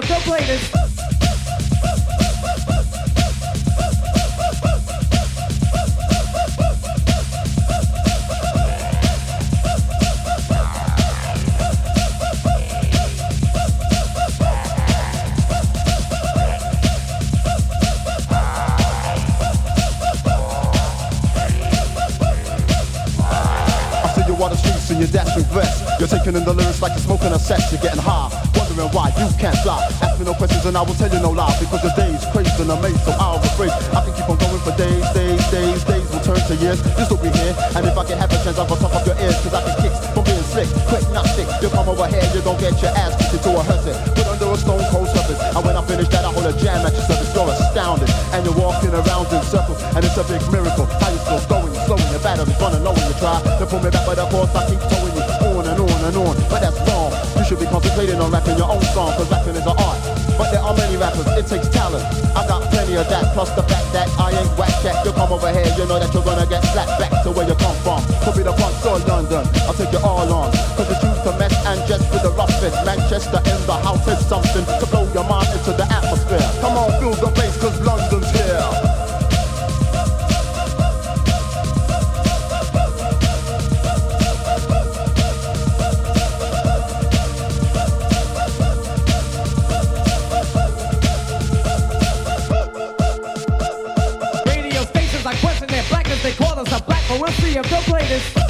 they'll play this. On the streets in your dashing vest, you're taking in the lyrics like you're smoking a sesh. You're getting high, wondering why you can't fly. Ask me no questions and I will tell you no lies, because the day's crazed and amazed, so I'll rephrase. I can keep on going for days will turn to years. This will be here, and if I can have a chance, I'll talk up your ears, cause I can kicks from being slick, quick, not sick. You come over here, you gon' get your ass kicked into a hearse, put under a stone cold surface. And when I finish that, I hold a jam at your surface. You're astounded, and you're walking around in circles, and it's a big miracle. How you still going, slowing your batteries running low when you try to pull me back, but of course I keep towing you on and on and on. But that's wrong. You should be concentrating on rapping your own song, cause rapping is an art. But there are many rappers, it takes talent. I got plenty of that, plus the fact that I ain't whack cat. You come over here, you know that you're gonna get slapped back to where you come from. Could be the Bronx or London, I'll take you all on. Cause it's used to mess and just with the roughest. Manchester in the house is something to blow your mind into the atmosphere. Come on, feel the bass, cause London's here. They call us a black, but we'll see if they'll play this.